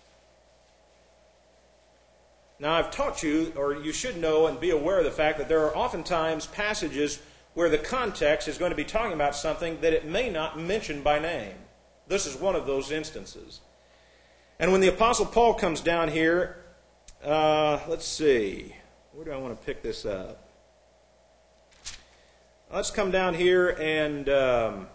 A: Now, I've taught you, or you should know and be aware of the fact that there are oftentimes passages where the context is going to be talking about something that it may not mention by name. This is one of those instances. And when the Apostle Paul comes down here, uh, let's see, where do I want to pick this up? Let's come down here and um,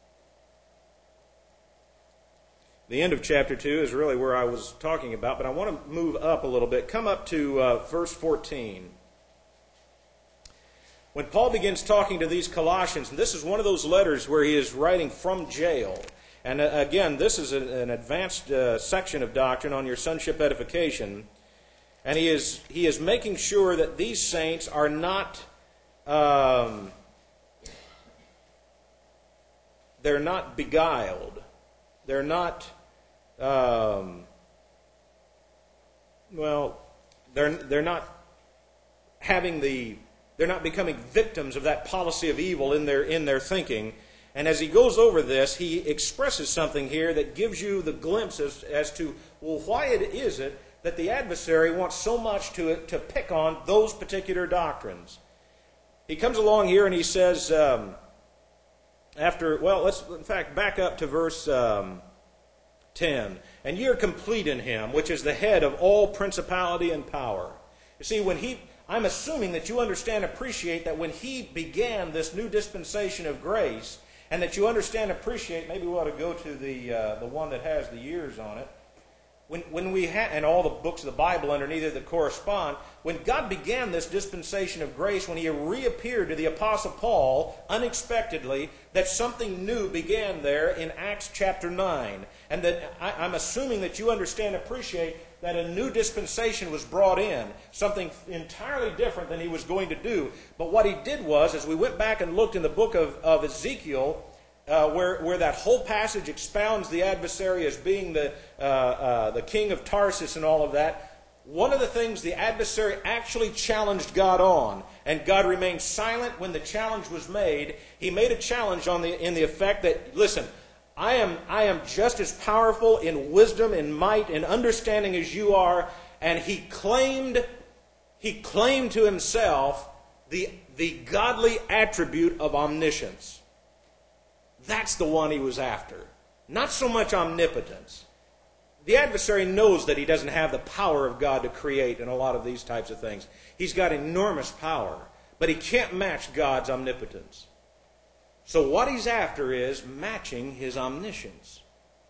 A: the end of chapter two is really where I was talking about, but I want to move up a little bit. Come up to uh, verse fourteen. When Paul begins talking to these Colossians, and this is one of those letters where he is writing from jail. And uh, again, this is a, an advanced uh, section of doctrine on your sonship edification. And he is he is making sure that these saints are not um, they're not beguiled. They're not um, well, they're they're not having the they're not becoming victims of that policy of evil in their in their thinking. And as he goes over this, he expresses something here that gives you the glimpse as, as to, well, why it is it that the adversary wants so much to, to pick on those particular doctrines. He comes along here and he says, um, after, well, let's, in fact, back up to verse um, ten. And ye are complete in him, which is the head of all principality and power. You see, when he, I'm assuming that you understand and appreciate that when he began this new dispensation of grace, and that you understand and appreciate, maybe we ought to go to the uh, the one that has the years on it. When when we had, and all the books of the Bible underneath it that correspond, when God began this dispensation of grace, when he reappeared to the Apostle Paul unexpectedly, that something new began there in Acts chapter nine. And that I, I'm assuming that you understand and appreciate that a new dispensation was brought in, something entirely different than he was going to do. But what he did was, as we went back and looked in the book of, of Ezekiel, uh, where, where that whole passage expounds the adversary as being the, uh, uh, the king of Tarsus and all of that, one of the things the adversary actually challenged God on, and God remained silent when the challenge was made, he made a challenge on the, in the effect that, listen, I am, I am just as powerful in wisdom, in might, in understanding as you are. And he claimed, he claimed to himself the, the godly attribute of omniscience. That's the one he was after. Not so much omnipotence. The adversary knows that he doesn't have the power of God to create in a lot of these types of things. He's got enormous power, but he can't match God's omnipotence. So what he's after is matching his omniscience.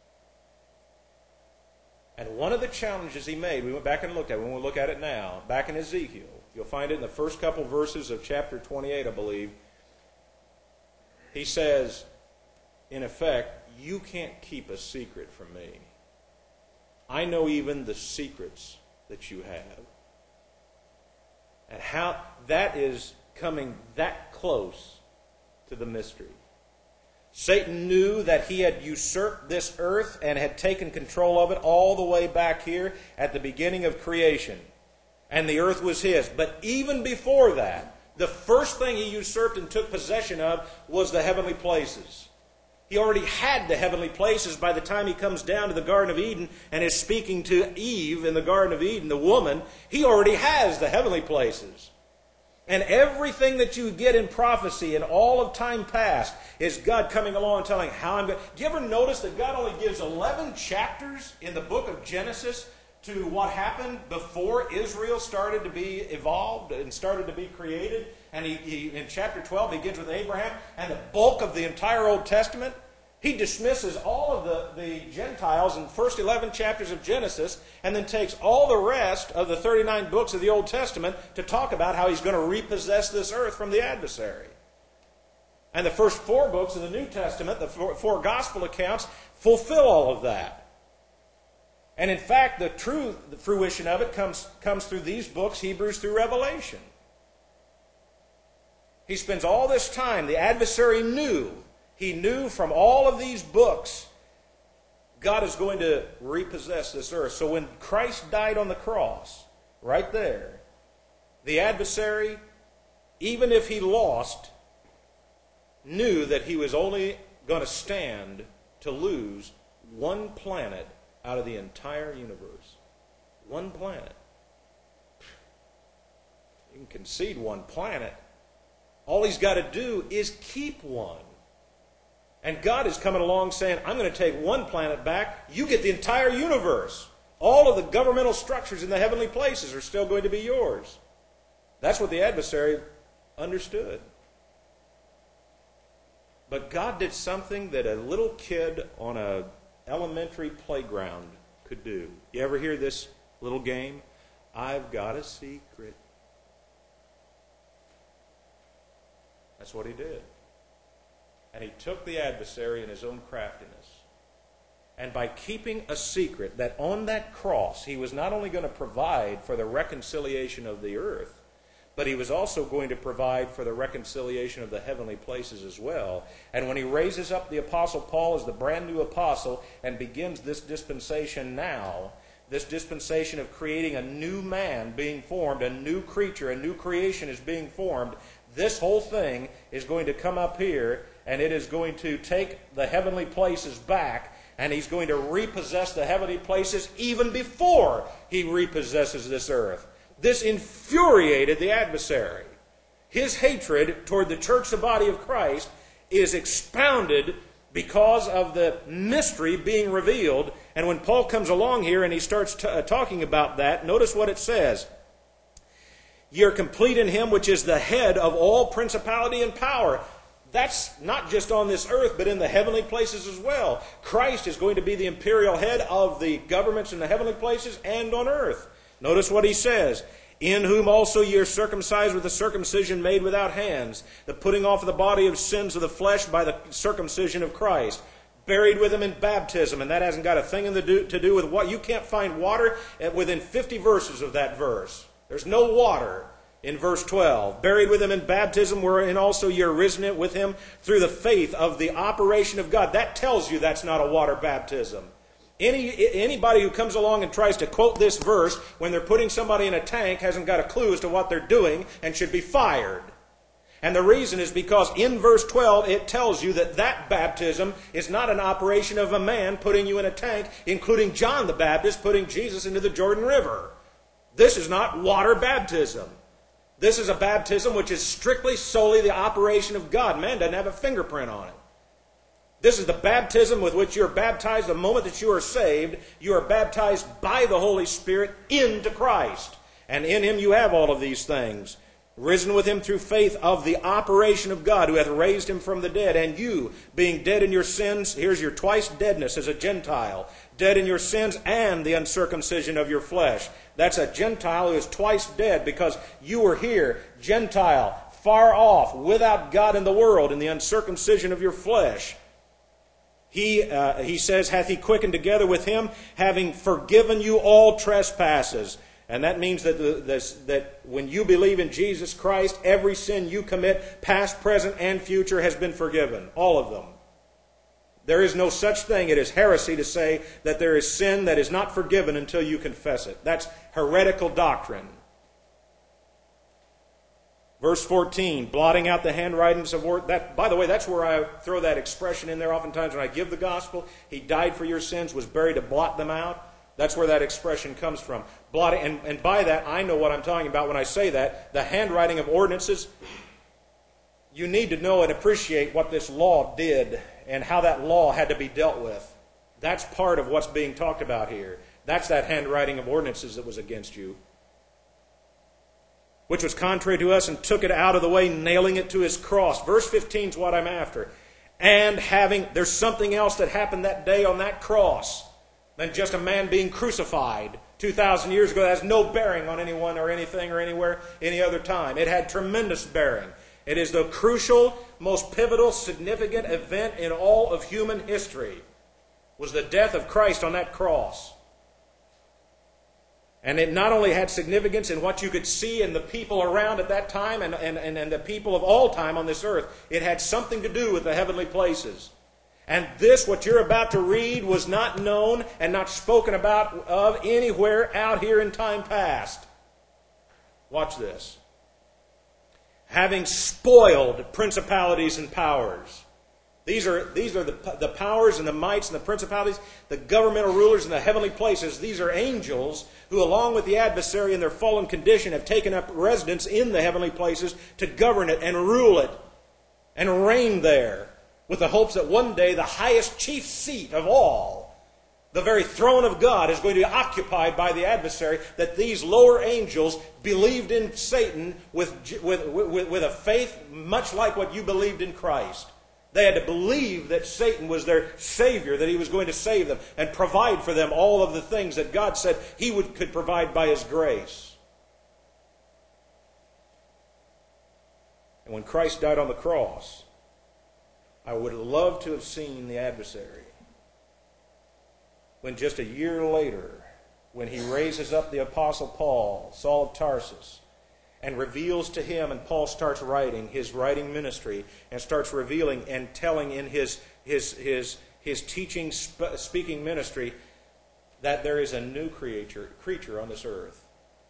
A: And one of the challenges he made, we went back and looked at it, we won't look at it now, back in Ezekiel. You'll find it in the first couple verses of chapter twenty-eight, I believe. He says, in effect, you can't keep a secret from me. I know even the secrets that you have. And how that is coming that close to the mystery. Satan knew that he had usurped this earth and had taken control of it all the way back here at the beginning of creation. And the earth was his. But even before that, the first thing he usurped and took possession of was the heavenly places. He already had the heavenly places by the time he comes down to the Garden of Eden and is speaking to Eve in the Garden of Eden, the woman. He already has the heavenly places. And everything that you get in prophecy in all of time past is God coming along and telling how I'm going. Do you ever notice that God only gives eleven chapters in the book of Genesis to what happened before Israel started to be evolved and started to be created? And he, he in chapter twelve begins with Abraham, and the bulk of the entire Old Testament, he dismisses all of the, the Gentiles in the first eleven chapters of Genesis, and then takes all the rest of the thirty-nine books of the Old Testament to talk about how he's going to repossess this earth from the adversary. And the first four books of the New Testament, the four, four gospel accounts, fulfill all of that. And in fact, the true the fruition of it comes, comes through these books, Hebrews through Revelation. He spends all this time, the adversary knew, he knew from all of these books, God is going to repossess this earth. So when Christ died on the cross, right there, the adversary, even if he lost, knew that he was only going to stand to lose one planet out of the entire universe. One planet. You can concede one planet. All he's got to do is keep one. And God is coming along saying, I'm going to take one planet back. You get the entire universe. All of the governmental structures in the heavenly places are still going to be yours. That's what the adversary understood. But God did something that a little kid on an elementary playground could do. You ever hear this little game? I've got a secret. That's what he did. And he took the adversary in his own craftiness. And by keeping a secret that on that cross he was not only going to provide for the reconciliation of the earth, but he was also going to provide for the reconciliation of the heavenly places as well. And when he raises up the Apostle Paul as the brand new apostle and begins this dispensation now, this dispensation of creating a new man being formed, a new creature, a new creation is being formed, this whole thing is going to come up here, and it is going to take the heavenly places back, and he's going to repossess the heavenly places even before he repossesses this earth. This infuriated the adversary. His hatred toward the church, the body of Christ, is expounded because of the mystery being revealed. And when Paul comes along here and he starts t- uh, talking about that, notice what it says. Ye are complete in him which is the head of all principality and power. That's not just on this earth, but in the heavenly places as well. Christ is going to be the imperial head of the governments in the heavenly places and on earth. Notice what he says. In whom also ye are circumcised with a circumcision made without hands, the putting off of the body of sins of the flesh by the circumcision of Christ. Buried with him in baptism, and that hasn't got a thing in the do, to do with what. You can't find water within fifty verses of that verse. There's no water in verse twelve. Buried with him in baptism, wherein also ye are risen with him through the faith of the operation of God. That tells you that's not a water baptism. Any Anybody who comes along and tries to quote this verse when they're putting somebody in a tank hasn't got a clue as to what they're doing and should be fired. And the reason is because in verse twelve it tells you that that baptism is not an operation of a man putting you in a tank, including John the Baptist putting Jesus into the Jordan River. This is not water baptism. This is a baptism which is strictly solely the operation of God. Man doesn't have a fingerprint on it. This is the baptism with which you are baptized the moment that you are saved. You are baptized by the Holy Spirit into Christ. And in him you have all of these things. Risen with him through faith of the operation of God who hath raised him from the dead. And you, being dead in your sins, here's your twice deadness as a Gentile. Dead in your sins and the uncircumcision of your flesh. That's a Gentile who is twice dead because you were here, Gentile, far off, without God in the world, in the uncircumcision of your flesh. He, uh, he says, hath he quickened together with him, having forgiven you all trespasses. And that means that, the, this, that when you believe in Jesus Christ, every sin you commit, past, present, and future, has been forgiven. All of them. There is no such thing. It is heresy to say that there is sin that is not forgiven until you confess it. That's heretical doctrine. Verse fourteen, blotting out the handwritings of work. That, by the way, that's where I throw that expression in there oftentimes when I give the gospel. He died for your sins, was buried to blot them out. That's where that expression comes from. Blotting, and, and by that, I know what I'm talking about when I say that. The handwriting of ordinances, you need to know and appreciate what this law did and how that law had to be dealt with. That's part of what's being talked about here. That's that handwriting of ordinances that was against you, which was contrary to us, and took it out of the way, nailing it to his cross. Verse fifteen is what I'm after. And having, there's something else that happened that day on that cross than just a man being crucified two thousand years ago. That has no bearing on anyone or anything or anywhere, any other time. It had tremendous bearing. It is the crucial, most pivotal, significant event in all of human history, was the death of Christ on that cross. And it not only had significance in what you could see in the people around at that time and, and, and, and the people of all time on this earth, it had something to do with the heavenly places. And this, what you're about to read, was not known and not spoken about of anywhere out here in time past. Watch this. Having spoiled principalities and powers. These are, these are the, the powers and the mights and the principalities, the governmental rulers in the heavenly places. These are angels who, along with the adversary in their fallen condition, have taken up residence in the heavenly places to govern it and rule it and reign there, with the hopes that one day the highest chief seat of all, the very throne of God, is going to be occupied by the adversary, that these lower angels believed in Satan with, with, with, with a faith much like what you believed in Christ. They had to believe that Satan was their Savior, that he was going to save them and provide for them all of the things that God said he would, could provide by his grace. And when Christ died on the cross, I would have loved to have seen the adversary when just a year later, when he raises up the Apostle Paul, Saul of Tarsus, and reveals to him, and Paul starts writing his writing ministry, and starts revealing and telling in his his his his teaching, sp- speaking ministry, that there is a new creature creature on this earth.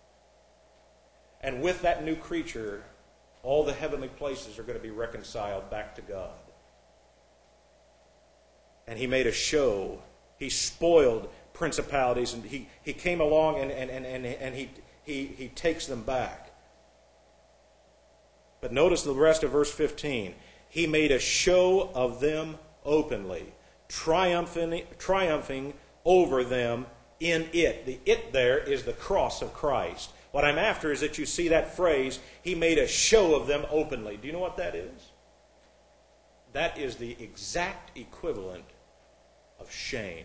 A: And with that new creature, all the heavenly places are going to be reconciled back to God. And he made a show. He spoiled principalities, and he, he came along and, and, and, and, and he, he, he takes them back. But notice the rest of verse fifteen. He made a show of them openly, triumphing, triumphing over them in it. The it there is the cross of Christ. What I'm after is that you see that phrase, he made a show of them openly. Do you know what that is? That is the exact equivalent of shame.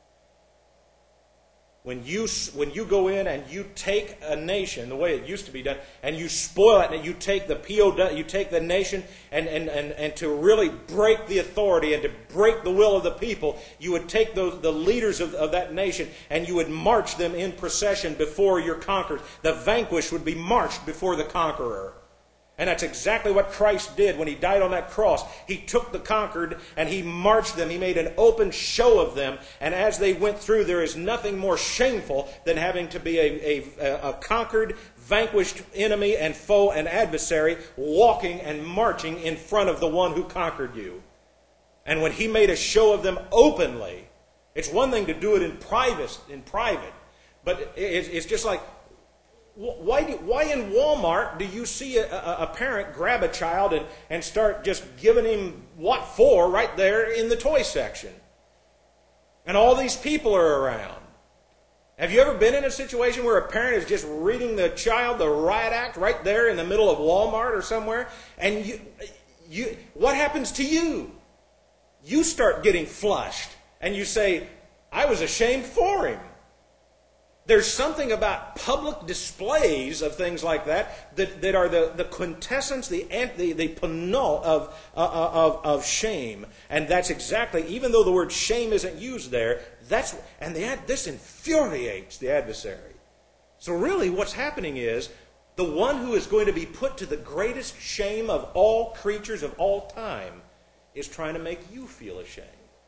A: When you, when you go in and you take a nation, the way it used to be done, and you spoil it, and you take the P O W, you take the nation, and, and, and, and to really break the authority and to break the will of the people, you would take those, the leaders of, of that nation, and you would march them in procession before your conquerors. The vanquished would be marched before the conqueror. And that's exactly what Christ did when he died on that cross. He took the conquered and he marched them. He made an open show of them. And as they went through, there is nothing more shameful than having to be a, a, a conquered, vanquished enemy and foe and adversary walking and marching in front of the one who conquered you. And when he made a show of them openly, it's one thing to do it in private, in private, but it's just like, Why, do, why in Walmart do you see a, a, a parent grab a child and, and start just giving him what for right there in the toy section? And all these people are around. Have you ever been in a situation where a parent is just reading the child the riot act right there in the middle of Walmart or somewhere? And you, you, what happens to you? You start getting flushed and you say, I was ashamed for him. There's something about public displays of things like that that, that are the, the quintessence, the the, the penult of, uh, of, of shame. And that's exactly, even though the word shame isn't used there, that's and the, this infuriates the adversary. So really what's happening is the one who is going to be put to the greatest shame of all creatures of all time is trying to make you feel ashamed.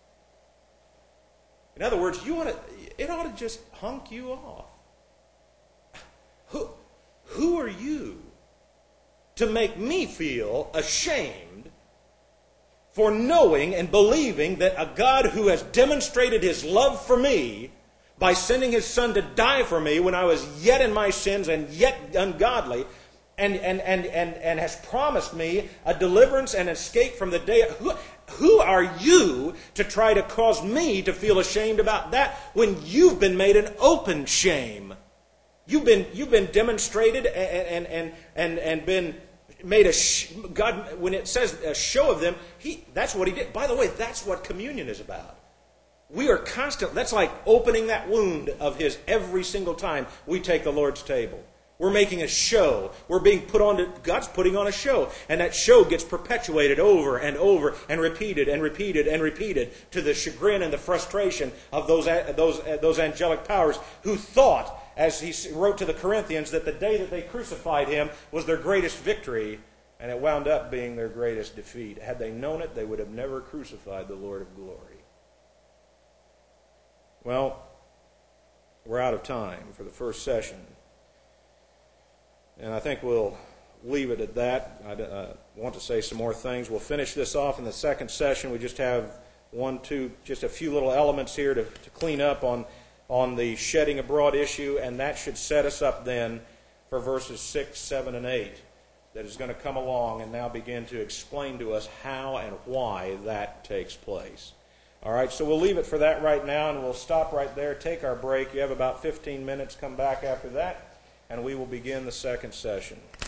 A: In other words, you want to, it ought to just hunk you off. Who, who are you to make me feel ashamed for knowing and believing that a God who has demonstrated his love for me by sending His Son to die for me when I was yet in my sins and yet ungodly, and, and, and, and, and has promised me a deliverance and escape from the day. Who, who are you to try to cause me to feel ashamed about that when you've been made an open shame? You've been, you've been demonstrated and, and, and, and been made a, sh- God, when it says a show of them, he, that's what He did. By the way, that's what communion is about. We are constant, that's like opening that wound of His every single time we take the Lord's table. We're making a show. We're being put on to, God's putting on a show. And that show gets perpetuated over and over and repeated and repeated and repeated to the chagrin and the frustration of those, those, those angelic powers who thought, as he wrote to the Corinthians, that the day that they crucified Him was their greatest victory, and it wound up being their greatest defeat. Had they known it, they would have never crucified the Lord of glory. Well, we're out of time for the first session. And I think we'll leave it at that. I uh, want to say some more things. We'll finish this off in the second session. We just have one, two, just a few little elements here to, to clean up on, on the shedding abroad issue, and that should set us up then for verses six, seven, and eight that is going to come along and now begin to explain to us how and why that takes place. All right, so we'll leave it for that right now, and we'll stop right there, take our break. You have about fifteen minutes. Come back after that, and we will begin the second session.